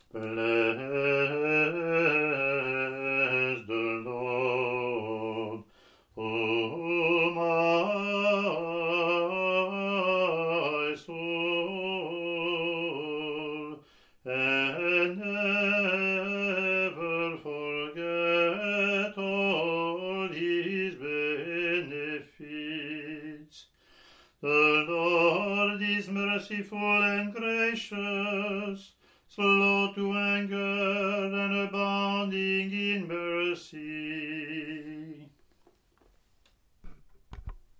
Bless the Lord, O my soul, and never forget all his benefits. The Lord is merciful and gracious, slow to anger and abounding in mercy.